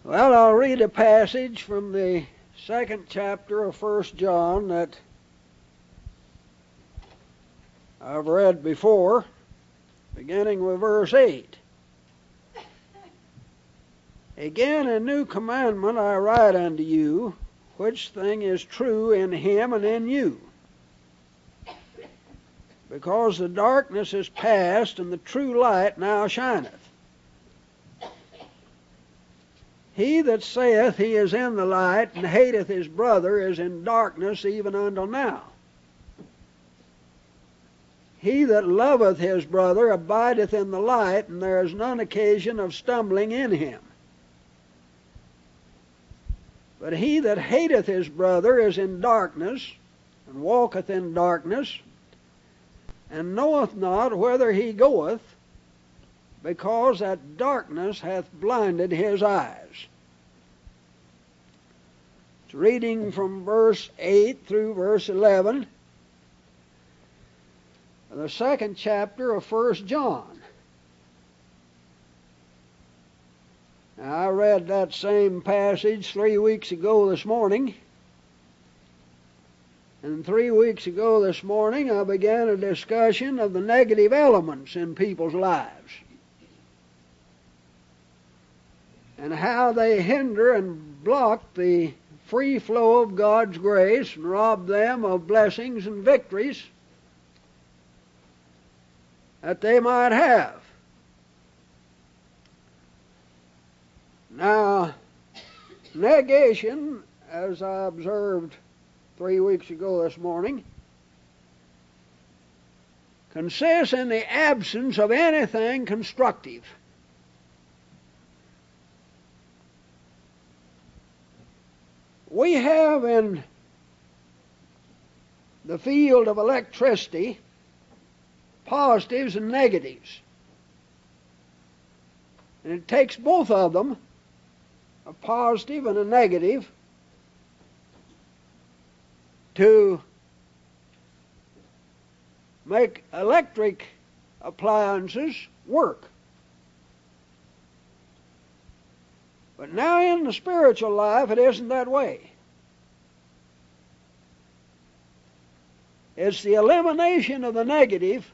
Well, I'll read a passage from the second chapter of 1 John that I've read before, beginning with verse 8. Again, a new commandment I write unto you, which thing is true in him and in you. Because the darkness is past, and the true light now shineth. He that saith he is in the light, and hateth his brother, is in darkness even until now. He that loveth his brother abideth in the light, and there is none occasion of stumbling in him. But he that hateth his brother is in darkness, and walketh in darkness, and knoweth not whither he goeth, because that darkness hath blinded his eyes. It's reading from verse 8 through verse 11 of the second chapter of 1 John. Now, I read that same passage 3 weeks ago this morning. And 3 weeks ago this morning, I began a discussion of the negative elements in people's lives and how they hinder and block the free flow of God's grace and rob them of blessings and victories that they might have. Now, negation, as I observed 3 weeks ago this morning, consists in the absence of anything constructive. We have in the field of electricity positives and negatives. And it takes both of them, a positive and a negative, to make electric appliances work. But now in the spiritual life, it isn't that way. It's the elimination of the negative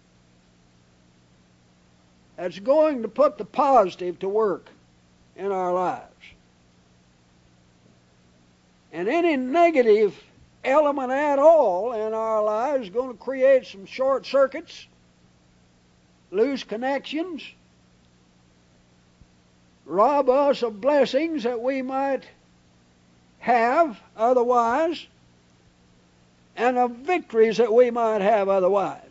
that's going to put the positive to work in our lives. And any negative element at all in our lives is going to create some short circuits, loose connections, rob us of blessings that we might have otherwise, and of victories that we might have otherwise.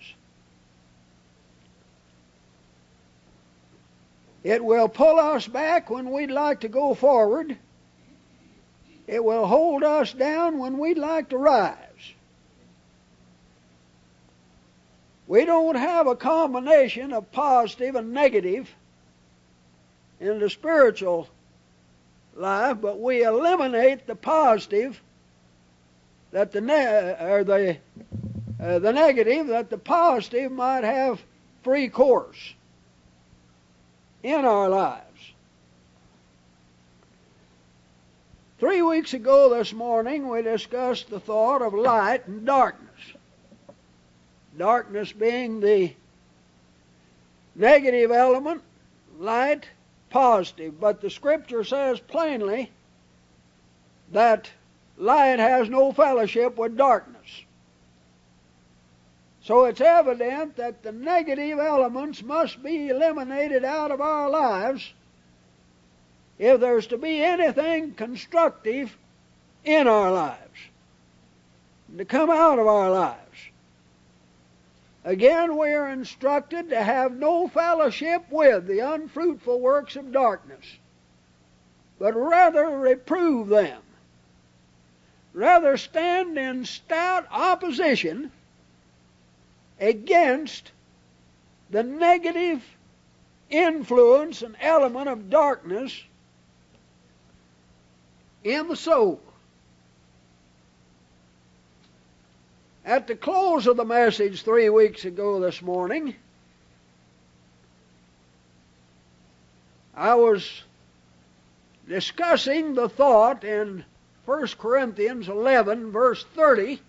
It will pull us back when we'd like to go forward. It will hold us down when we'd like to rise. We don't have a combination of positive and negative in the spiritual life, but we eliminate the positive that the negative, that the positive might have free course in our lives. 3 weeks ago this morning, we discussed the thought of light and darkness. Darkness being the negative element, light positive. But the Scripture says plainly that light has no fellowship with darkness. So it's evident that the negative elements must be eliminated out of our lives if there's to be anything constructive in our lives, to come out of our lives. Again, we are instructed to have no fellowship with the unfruitful works of darkness, but rather reprove them. Rather stand in stout opposition against the negative influence and element of darkness in the soul. At the close of the message 3 weeks ago this morning, I was discussing the thought in 1 Corinthians 11, verse 30,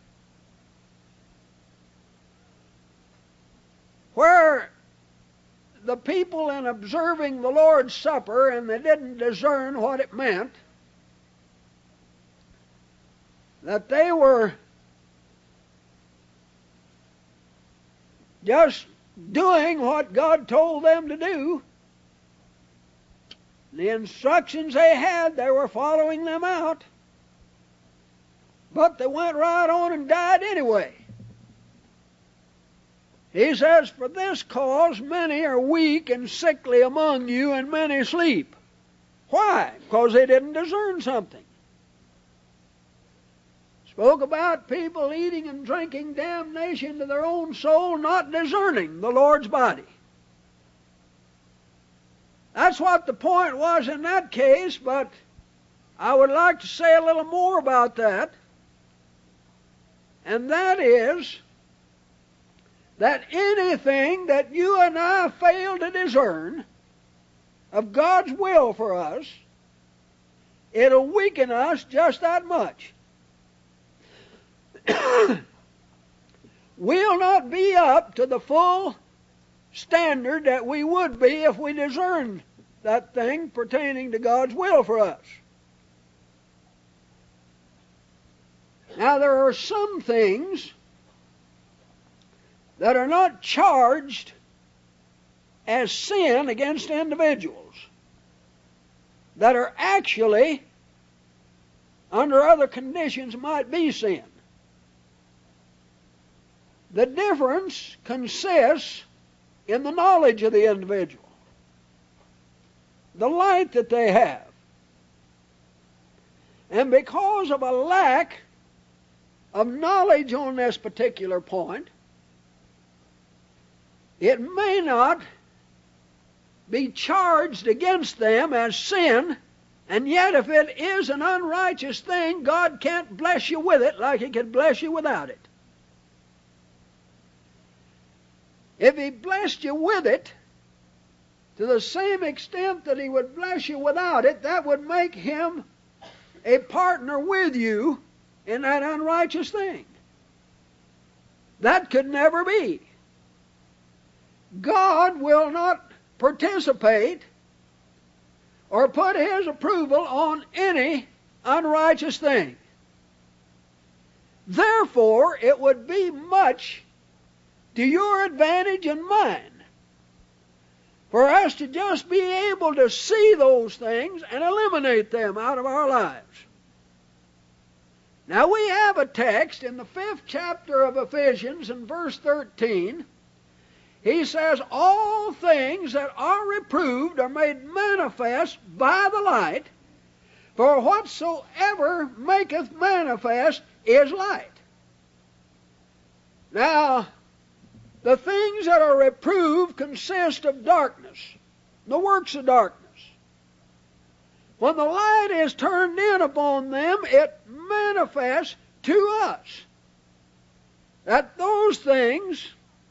where the people, in observing the Lord's Supper, and they didn't discern what it meant, that they were just doing what God told them to do. The instructions they had, they were following them out. But they went right on and died anyway. He says, for this cause many are weak and sickly among you, and many sleep. Why? Because they didn't discern something. Spoke about people eating and drinking damnation to their own soul, not discerning the Lord's body. That's what the point was in that case, but I would like to say a little more about that. And that is that anything that you and I fail to discern of God's will for us, it'll weaken us just that much. We'll not be up to the full standard that we would be if we discerned that thing pertaining to God's will for us. Now, there are some things that are not charged as sin against individuals, that are actually, under other conditions, might be sin. The difference consists in the knowledge of the individual, the light that they have. And because of a lack of knowledge on this particular point, it may not be charged against them as sin, and yet if it is an unrighteous thing, God can't bless you with it like He can bless you without it. If He blessed you with it to the same extent that He would bless you without it, that would make Him a partner with you in that unrighteous thing. That could never be. God will not participate or put His approval on any unrighteous thing. Therefore, it would be much to your advantage and mine for us to just be able to see those things and eliminate them out of our lives. Now, we have a text in the 5th chapter of Ephesians in verse 13. He says, all things that are reproved are made manifest by the light, for whatsoever maketh manifest is light. Now, the things that are reproved consist of darkness, the works of darkness. When the light is turned in upon them, it manifests to us that those things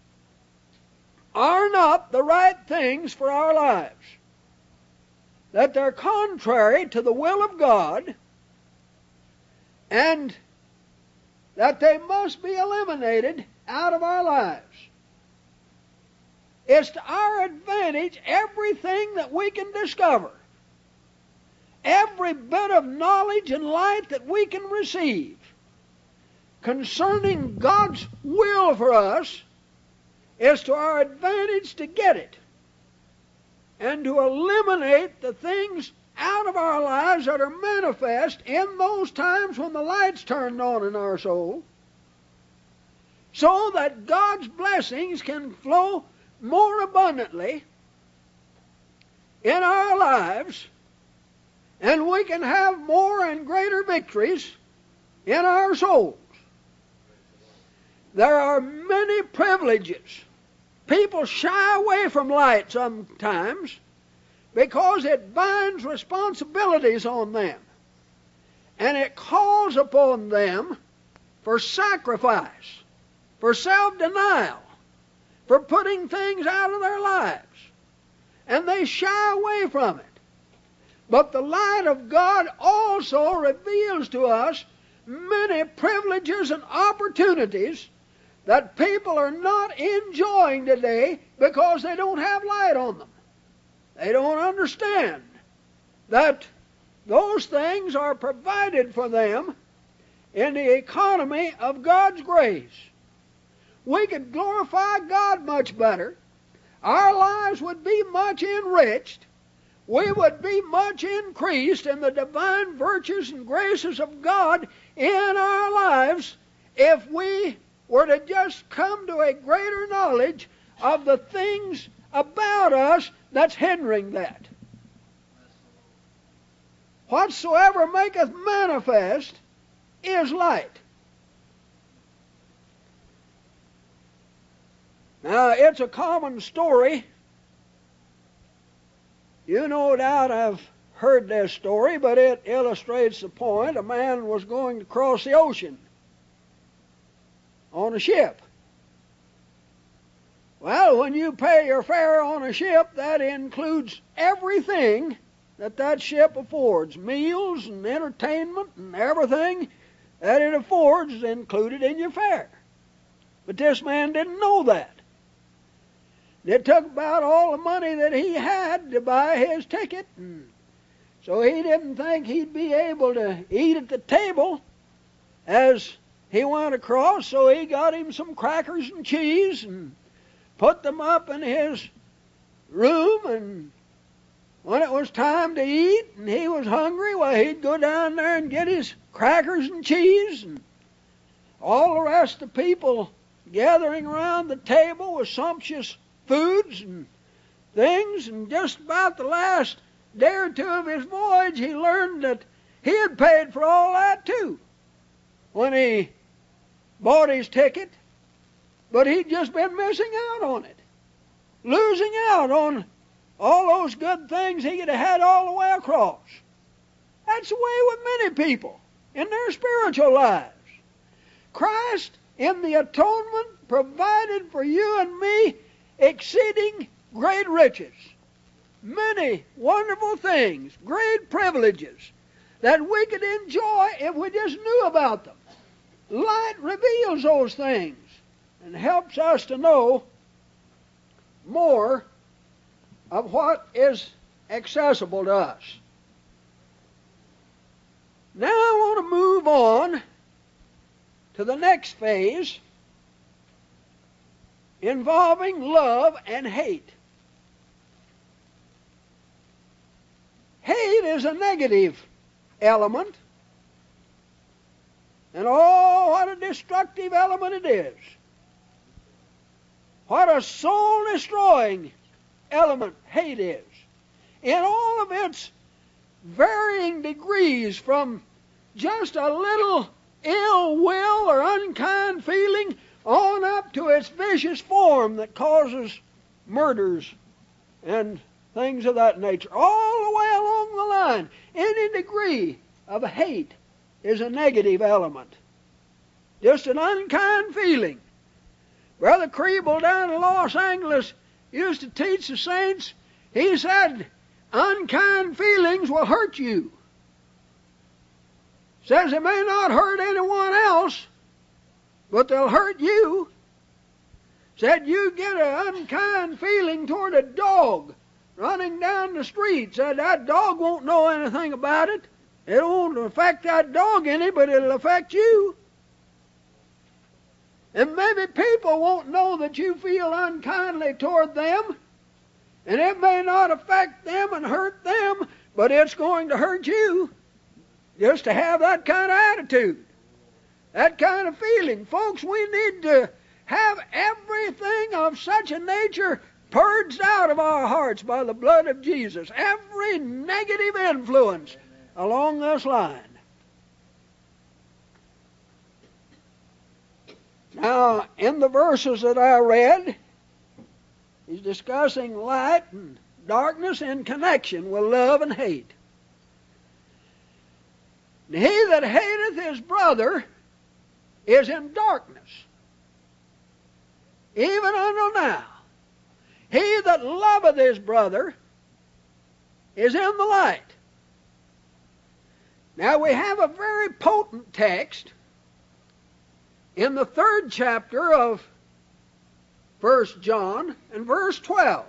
are not the right things for our lives, that they're contrary to the will of God, and that they must be eliminated out of our lives. It's to our advantage everything that we can discover, every bit of knowledge and light that we can receive concerning God's will for us, is to our advantage to get it and to eliminate the things out of our lives that are manifest in those times when the light's turned on in our soul, so that God's blessings can flow more abundantly in our lives, and we can have more and greater victories in our souls. There are many privileges. People shy away from light sometimes because it binds responsibilities on them, and it calls upon them for sacrifice, for self-denial, for putting things out of their lives, and they shy away from it. But the light of God also reveals to us many privileges and opportunities that people are not enjoying today because they don't have light on them. They don't understand that those things are provided for them in the economy of God's grace. We could glorify God much better. Our lives would be much enriched. We would be much increased in the divine virtues and graces of God in our lives if we were to just come to a greater knowledge of the things about us that's hindering that. Whatsoever maketh manifest is light. Now, it's a common story. You no doubt have heard this story, but it illustrates the point. A man was going to cross the ocean on a ship. Well, when you pay your fare on a ship, that includes everything that ship affords. Meals and entertainment and everything that it affords is included in your fare. But this man didn't know that. It took about all the money that he had to buy his ticket, and so he didn't think he'd be able to eat at the table as he went across, so he got him some crackers and cheese and put them up in his room, and when it was time to eat and he was hungry, well, he'd go down there and get his crackers and cheese, and all the rest of the people gathering around the table with sumptuous foods and things, and just about the last day or two of his voyage, he learned that he had paid for all that too when he bought his ticket, but he'd just been missing out on it, losing out on all those good things he could have had all the way across. That's the way with many people in their spiritual lives. Christ, in the atonement, provided for you and me exceeding great riches, many wonderful things, great privileges that we could enjoy if we just knew about them. Light reveals those things and helps us to know more of what is accessible to us. Now I want to move on to the next phase involving love and hate. Hate is a negative element, and oh, what a destructive element it is. What a soul-destroying element hate is, in all of its varying degrees, from just a little ill will or unkind feeling on up to its vicious form that causes murders and things of that nature. All the way along the line, any degree of hate is a negative element. Just an unkind feeling. Brother Kriebel down in Los Angeles used to teach the saints. He said, unkind feelings will hurt you. Says it may not hurt anyone else, but they'll hurt you. Said you get an unkind feeling toward a dog running down the street. Said that dog won't know anything about it. It won't affect that dog any, but it'll affect you. And maybe people won't know that you feel unkindly toward them, and it may not affect them and hurt them, but it's going to hurt you just to have that kind of attitude, that kind of feeling. Folks, we need to have everything of such a nature purged out of our hearts by the blood of Jesus, every negative influence along this line. Now, in the verses that I read, he's discussing light and darkness in connection with love and hate. And he that hateth his brother is in darkness, even until now. He that loveth his brother is in the light, Now we have a very potent text in the 3rd chapter of 1 John and verse 12.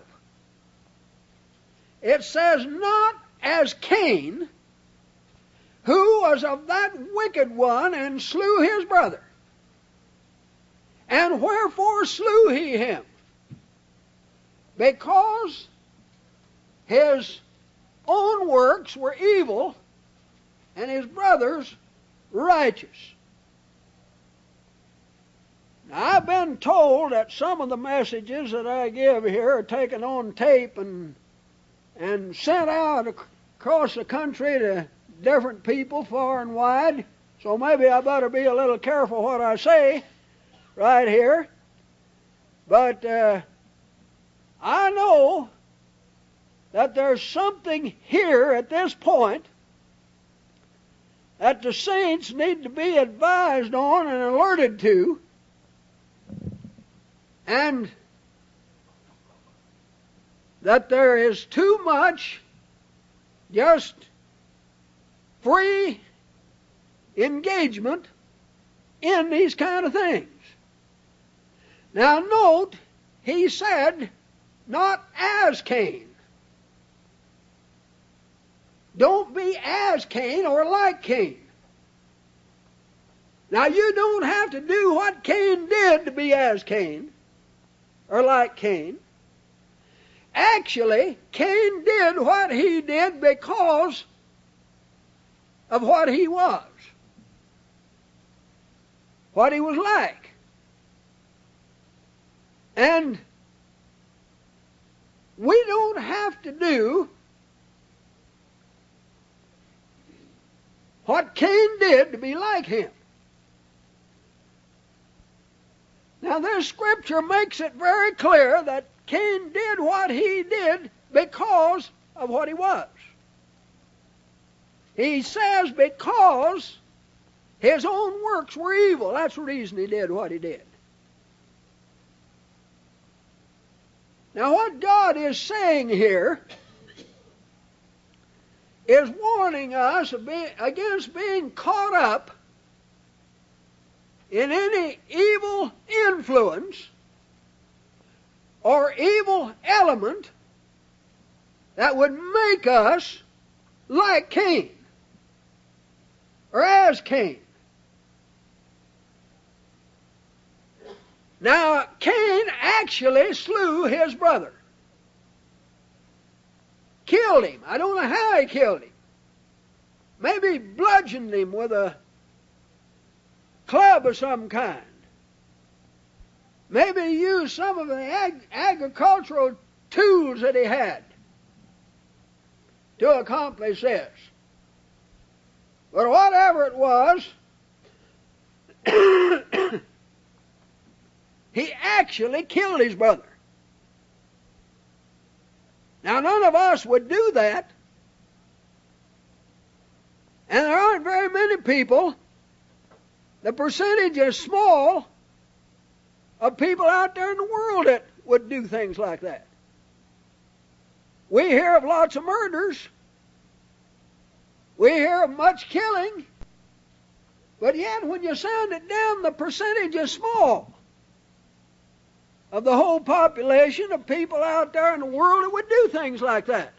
It says, "Not as Cain, who was of that wicked one, and slew his brother. And wherefore slew he him? Because his own works were evil, and his brother's righteous." Now, I've been told that some of the messages that I give here are taken on tape and sent out across the country to different people far and wide, so maybe I better be a little careful what I say right here. But I know that there's something here at this point that the saints need to be advised on and alerted to, and that there is too much just free engagement in these kind of things. Now note, he said, "Not as Cain." Don't be as Cain or like Cain. Now you don't have to do what Cain did to be as Cain or like Cain. Actually, Cain did what he did because of what he was like. And we don't have to do what Cain did to be like him. Now this scripture makes it very clear that Cain did what he did because of what he was. He says because his own works were evil. That's the reason he did what he did. Now what God is saying here is warning us against being caught up in any evil influence or evil element that would make us like Cain or as Cain. Now, Cain actually slew his brother. Killed him. I don't know how he killed him. Maybe bludgeoned him with a club of some kind. Maybe he used some of the agricultural tools that he had to accomplish this. But whatever it was, he actually killed his brother. Now, none of us would do that. And there aren't very many people. The percentage is small of people out there in the world that would do things like that. We hear of lots of murders. We hear of much killing. But yet, when you sound it down, the percentage is small of the whole population of people out there in the world that would do things like that.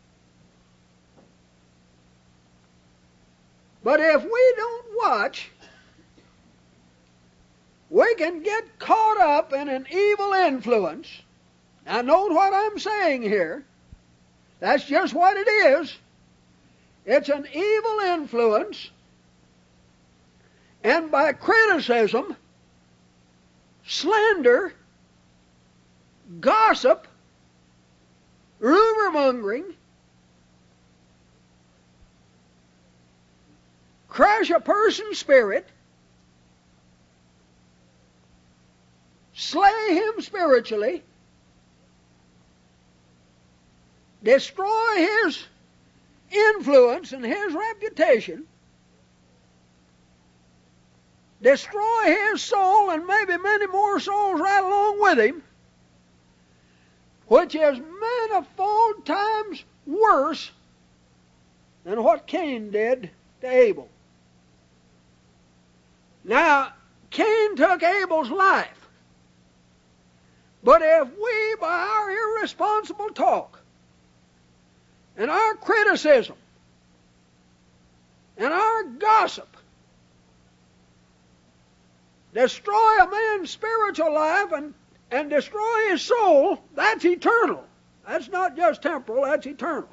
But if we don't watch, we can get caught up in an evil influence. Now note what I'm saying here. That's just what it is. It's an evil influence, and by criticism, slander, gossip, rumor-mongering, crush a person's spirit, slay him spiritually, destroy his influence and his reputation, destroy his soul and maybe many more souls right along with him, which is manifold times worse than what Cain did to Abel. Now, Cain took Abel's life. But if we, by our irresponsible talk and our criticism and our gossip, destroy a man's spiritual life and destroy his soul, that's eternal. That's not just temporal, that's eternal.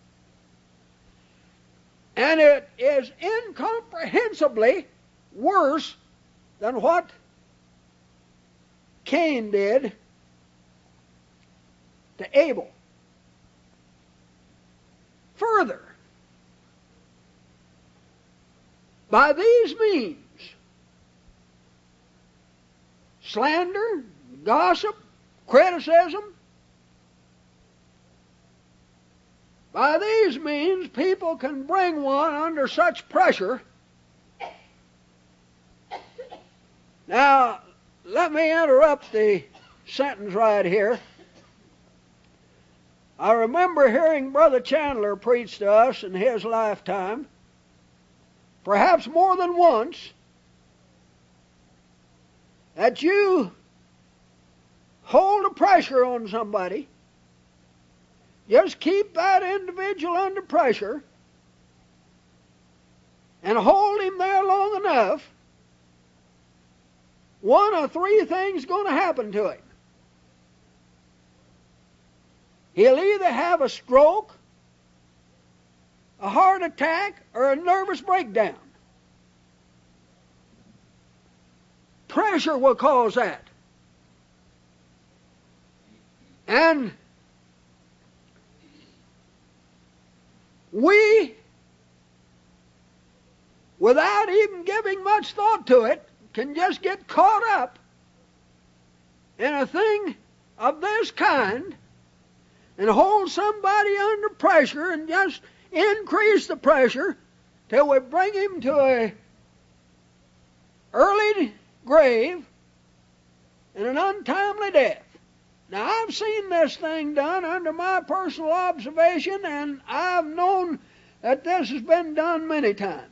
And it is incomprehensibly worse than what Cain did to Abel. Further, by these means, slander, gossip, criticism, by these means people can bring one under such pressure. Now, let me interrupt the sentence right here. I remember hearing Brother Chandler preach to us in his lifetime, perhaps more than once, that you hold a pressure on somebody, just keep that individual under pressure and hold him there long enough, one of three things is going to happen to him. He'll either have a stroke, a heart attack, or a nervous breakdown. Pressure will cause that. And we, without even giving much thought to it, can just get caught up in a thing of this kind and hold somebody under pressure and just increase the pressure till we bring him to a early grave and an untimely death. Now, I've seen this thing done under my personal observation, and I've known that this has been done many times.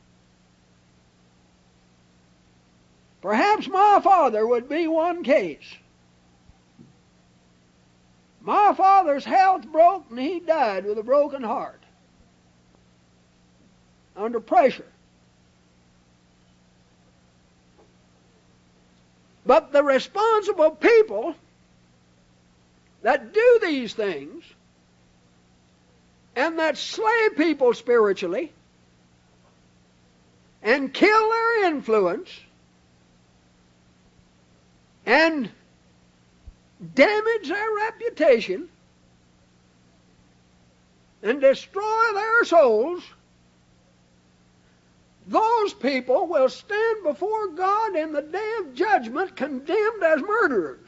Perhaps my father would be one case. My father's health broke and he died with a broken heart under pressure. But the responsible people that do these things and that slay people spiritually and kill their influence and damage their reputation and destroy their souls, those people will stand before God in the day of judgment condemned as murderers,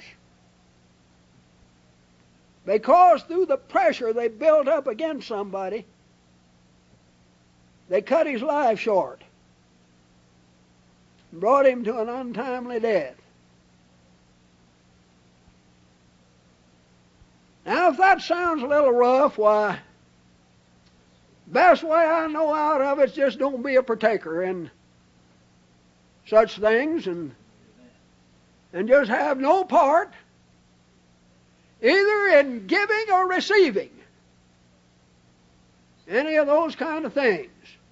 because through the pressure they built up against somebody, they cut his life short and brought him to an untimely death. Now, if that sounds a little rough, why, best way I know out of it is just don't be a partaker in such things and just have no part either in giving or receiving any of those kind of things.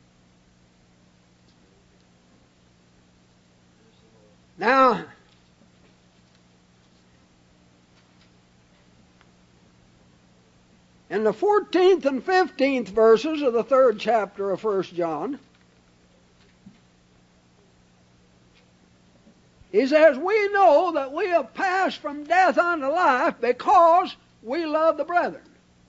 Now, in the 14th and 15th verses of the 3rd chapter of 1 John, he says, we know that we have passed from death unto life because we love the brethren.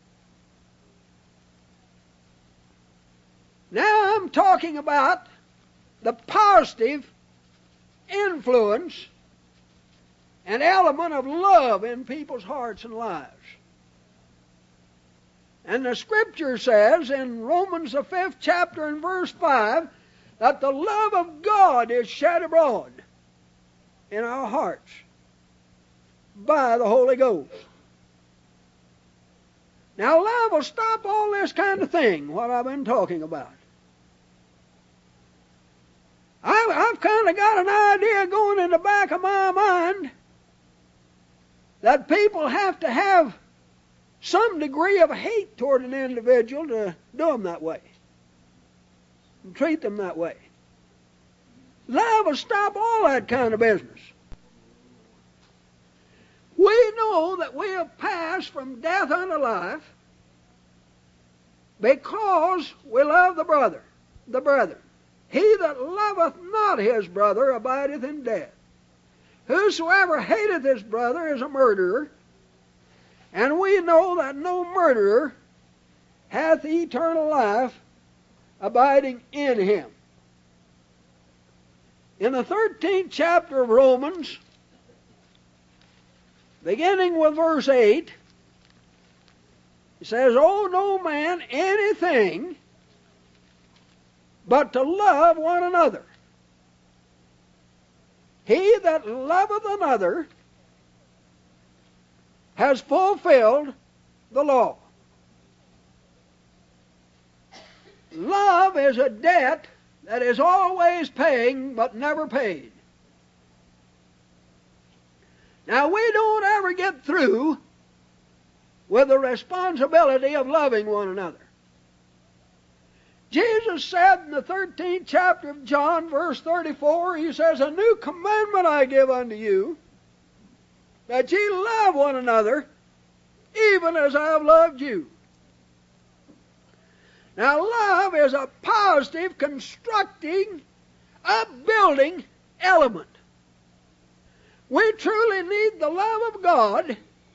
Now I'm talking about the positive influence and element of love in people's hearts and lives. And the Scripture says in Romans the 5th chapter and verse 5 that the love of God is shed abroad in our hearts by the Holy Ghost. Now love will stop all this kind of thing, what I've been talking about. I've kind of got an idea going in the back of my mind that people have to have some degree of hate toward an individual to do them that way and treat them that way. Love will stop all that kind of business. We know that we have passed from death unto life because we love the brethren. He that loveth not his brother abideth in death. Whosoever hateth his brother is a murderer, and we know that no murderer hath eternal life abiding in him. In the 13th chapter of Romans, beginning with verse 8, he says, "Owe no man anything but to love one another. He that loveth another has fulfilled the law." Love is a debt that is always paying but never paid. Now, we don't ever get through with the responsibility of loving one another. Jesus said in the 13th chapter of John, verse 34, he says, "A new commandment I give unto you, that ye love one another, even as I have loved you." Now, love is a positive, constructing, upbuilding element. We truly need the love of God,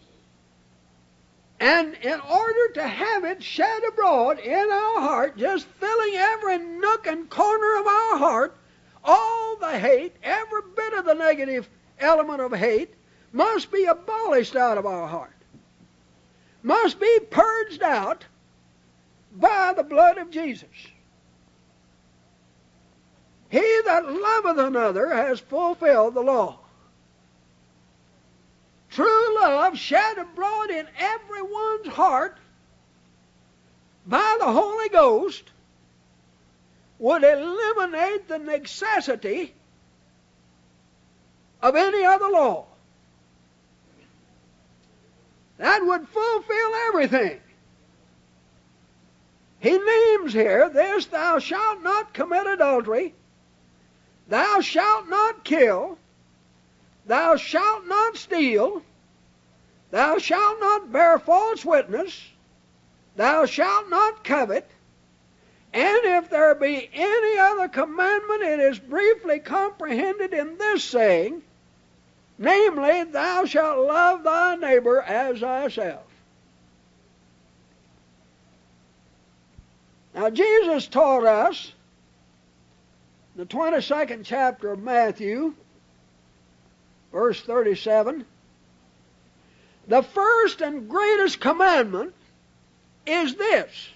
and in order to have it shed abroad in our heart, just filling every nook and corner of our heart, all the hate, every bit of the negative element of hate, must be abolished out of our heart, must be purged out by the blood of Jesus. He that loveth another has fulfilled the law. True love shed abroad in everyone's heart by the Holy Ghost would eliminate the necessity of any other law. That would fulfill everything. He names here this: "Thou shalt not commit adultery, thou shalt not kill, thou shalt not steal, thou shalt not bear false witness, thou shalt not covet." And if there be any other commandment, it is briefly comprehended in this saying, namely, "Thou shalt love thy neighbor as thyself." Now, Jesus taught us, the 22nd chapter of Matthew, verse 37, "The first and greatest commandment is this: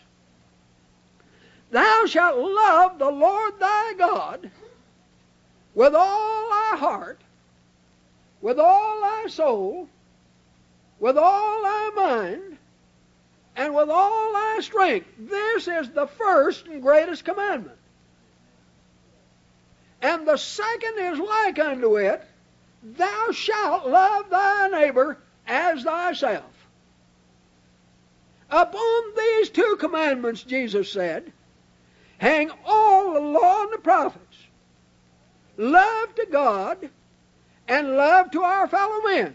Thou shalt love the Lord thy God with all thy heart, with all thy soul, with all thy mind, and with all thy strength." This is the first and greatest commandment. And the second is like unto it: Thou shalt love thy neighbor as thyself. Upon these two commandments, Jesus said, hang all the law and the prophets. Love to God and love to our fellow men.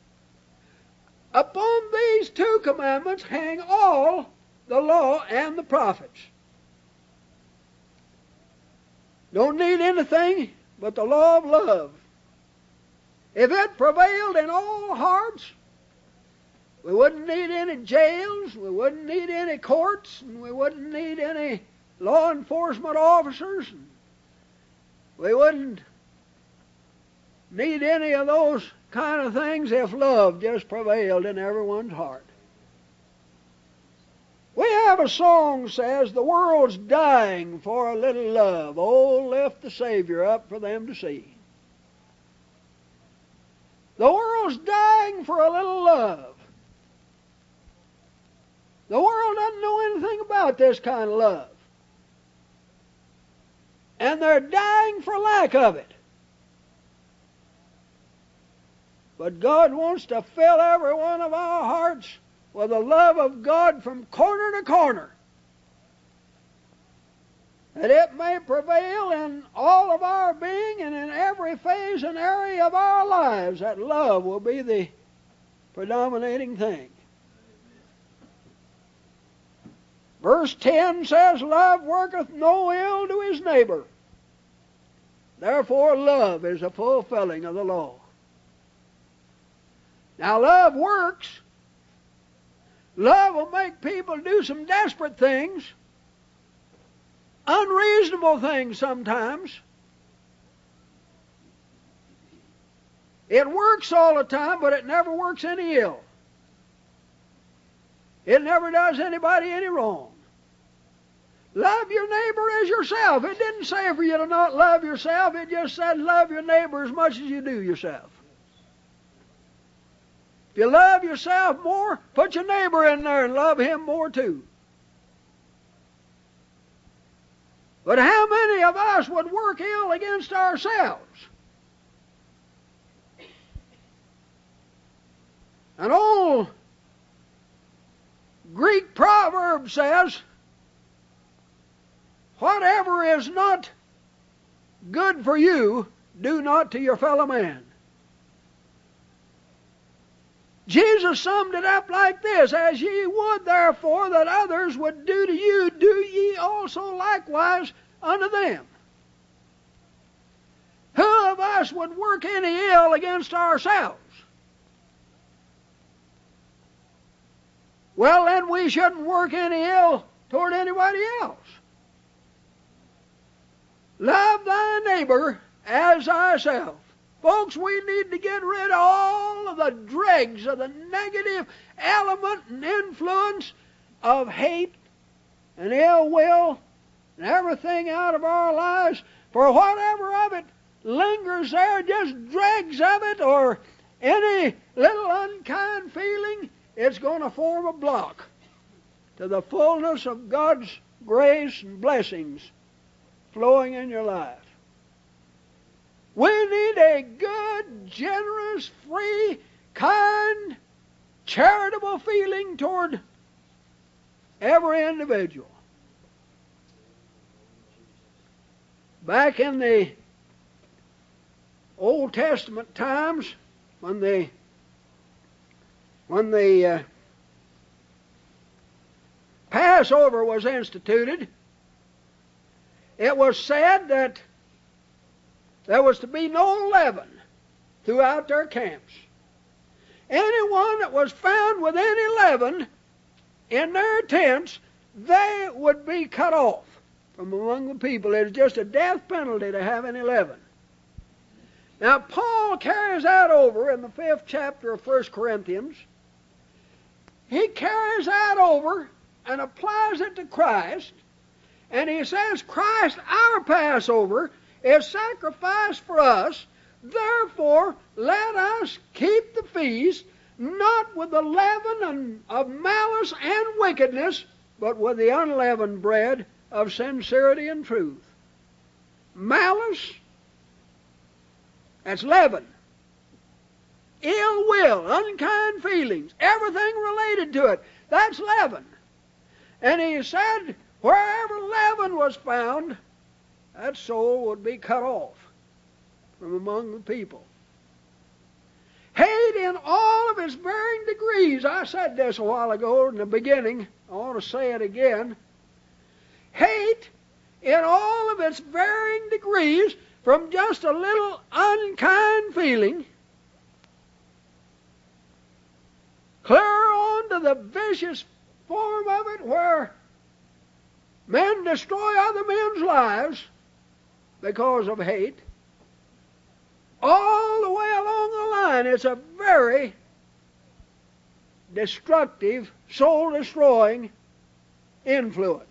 Upon these two commandments hang all the law and the prophets. Don't need anything but the law of love. If it prevailed in all hearts, we wouldn't need any jails, we wouldn't need any courts, and we wouldn't need any law enforcement officers. We wouldn't need any of those kind of things if love just prevailed in everyone's heart. We have a song that says, "The world's dying for a little love. Oh, lift the Savior up for them to see." The world's dying for a little love. The world doesn't know anything about this kind of love. and they're dying for lack of it. But God wants to fill every one of our hearts with the love of God from corner to corner, that it may prevail in all of our being and in every phase and area of our lives, that love will be the predominating thing. Verse 10 says, love worketh no ill to his neighbor. Therefore love is a fulfilling of the law. Now love works. Love will make people do some desperate things, unreasonable things sometimes. It works all the time, but it never works any ill. It never does anybody any wrong. Love your neighbor as yourself. It didn't say for you to not love yourself. It just said love your neighbor as much as you do yourself. If you love yourself more, put your neighbor in there and love him more too. But how many of us would work ill against ourselves? An old Greek proverb says, whatever is not good for you, do not to your fellow man. Jesus summed it up like this, as ye would therefore that others would do to you, do ye also likewise unto them. Who of us would work any ill against ourselves? Well, then we shouldn't work any ill toward anybody else. Love thy neighbor as thyself. Folks, we need to get rid of all of the dregs of the negative element and influence of hate and ill will and everything out of our lives. For whatever of it lingers there, just dregs of it or any little unkind feeling, it's going to form a block to the fullness of God's grace and blessings flowing in your life. We need a good, generous, free, kind, charitable feeling toward every individual. Back in the Old Testament times, when the Passover was instituted, it was said that there was to be no leaven throughout their camps. Anyone that was found with any leaven in their tents, they would be cut off from among the people. It was just a death penalty to have any leaven. Now, Paul carries that over in the 5th chapter of 1 Corinthians. He carries that over and applies it to Christ. And he says, Christ, our Passover, is sacrificed for us. Therefore, let us keep the feast, not with the leaven of malice and wickedness, but with the unleavened bread of sincerity and truth. Malice, that's leaven. Ill will, unkind feelings, everything related to it, that's leaven. And he said, wherever leaven was found, that soul would be cut off from among the people. Hate in all of its varying degrees. I said this a while ago in the beginning. I want to say it again. Hate in all of its varying degrees, from just a little unkind feeling clear on to the vicious form of it where men destroy other men's lives because of hate. All the way along the line, it's a very destructive, soul-destroying influence.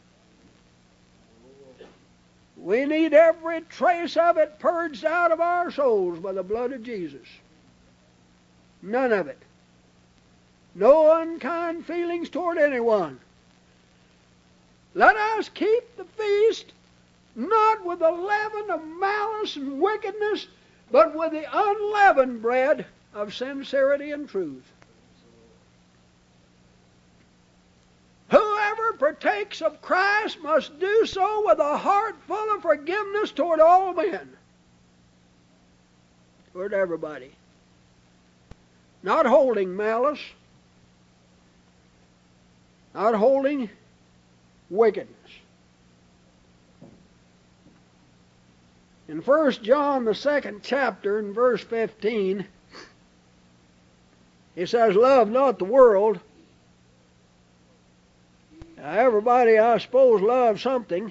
We need every trace of it purged out of our souls by the blood of Jesus. None of it. No unkind feelings toward anyone. Let us keep the feast, not with the leaven of malice and wickedness, but with the unleavened bread of sincerity and truth. Whoever partakes of Christ must do so with a heart full of forgiveness toward all men. Toward everybody. Not holding malice. Not holding wickedness. In 1 John, the 2nd chapter, in verse 15, he says, love not the world. Now, everybody, I suppose, loves something.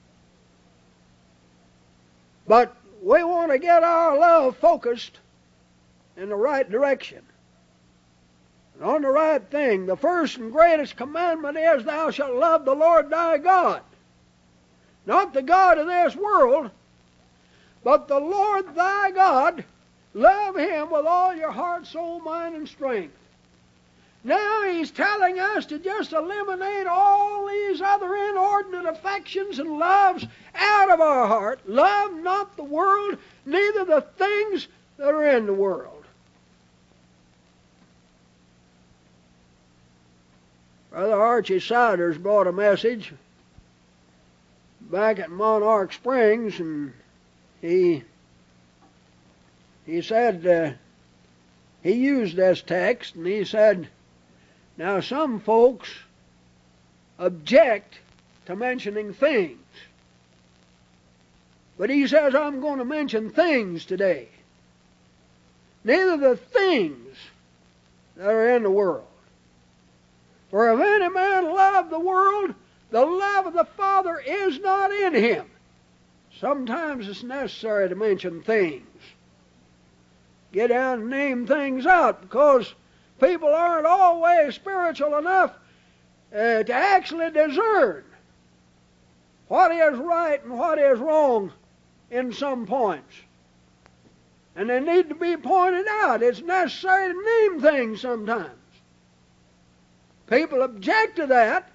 But we want to get our love focused in the right direction. And on the right thing. The first and greatest commandment is, thou shalt love the Lord thy God. Not the God of this world, but the Lord thy God. Love Him with all your heart, soul, mind, and strength. Now He's telling us to just eliminate all these other inordinate affections and loves out of our heart. Love not the world, neither the things that are in the world. Brother Archie Siders brought a message back at Monarch Springs, and he said, he used this text, and he said, now some folks object to mentioning things. But he says, I'm going to mention things today. Neither the things that are in the world. For if any man love the world, the love of the Father is not in him. Sometimes it's necessary to mention things. Get down and name things out, because people aren't always spiritual enough to actually discern what is right and what is wrong in some points. And they need to be pointed out. It's necessary to name things sometimes. People object to that.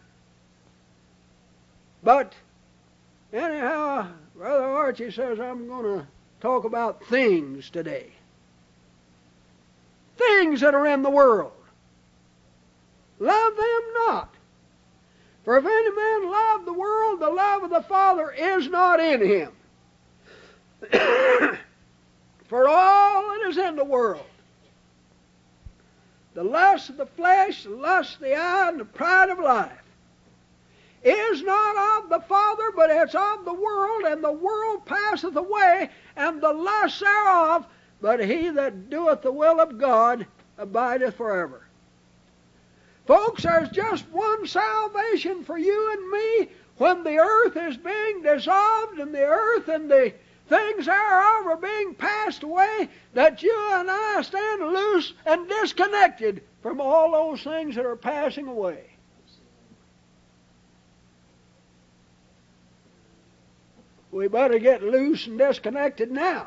But anyhow, Brother Archie says, I'm going to talk about things today. Things that are in the world. Love them not. For if any man love the world, the love of the Father is not in him. For all that is in the world, the lust of the flesh, the lust of the eye, and the pride of life, is not of the Father, but it's of the world, and the world passeth away, and the lust thereof, but he that doeth the will of God abideth forever. Folks, there's just one salvation for you and me when the earth is being dissolved, and the earth and the things thereof are being passed away, that you and I stand loose and disconnected from all those things that are passing away. We better get loose and disconnected now.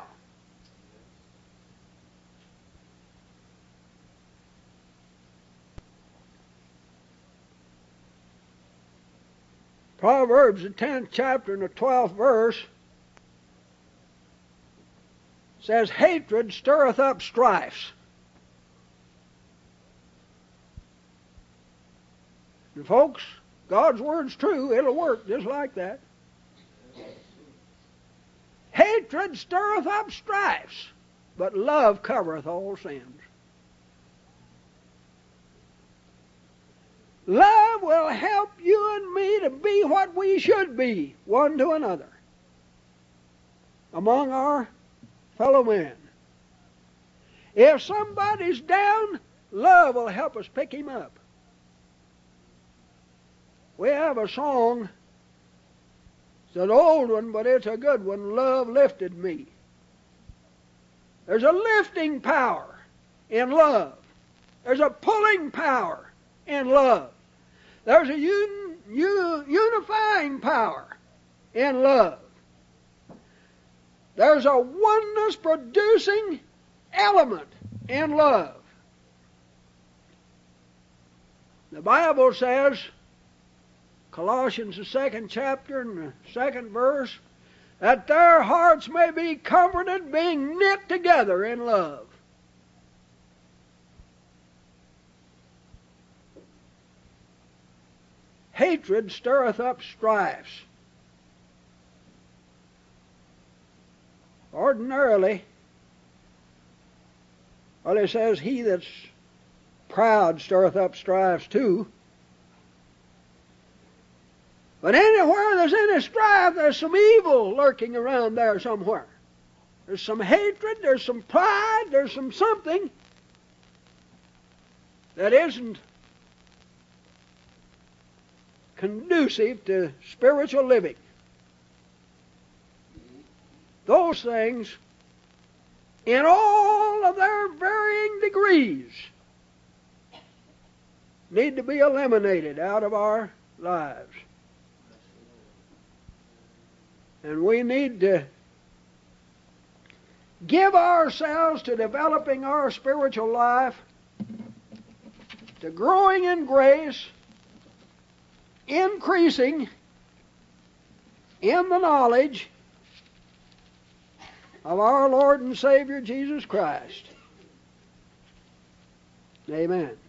Proverbs, the 10th chapter and the 12th verse, says, hatred stirreth up strifes. And folks, God's word's true. It'll work just like that. Hatred stirreth up strifes, but love covereth all sins. Love will help you and me to be what we should be, one to another, among our fellow men. If somebody's down, love will help us pick him up. We have a song, it's an old one, but it's a good one, Love Lifted Me. There's a lifting power in love. There's a pulling power in love. There's a unifying power in love. There's a oneness-producing element in love. The Bible says, Colossians the 2nd chapter and the 2nd verse, that their hearts may be comforted, being knit together in love. Hatred stirreth up strifes. Ordinarily, well, it says, he that's proud stirreth up strifes too. But anywhere there's any strife, there's some evil lurking around there somewhere. There's some hatred, there's some pride, there's some something that isn't conducive to spiritual living. Those things, in all of their varying degrees, need to be eliminated out of our lives. And we need to give ourselves to developing our spiritual life, to growing in grace, increasing in the knowledge of our Lord and Savior Jesus Christ. Amen.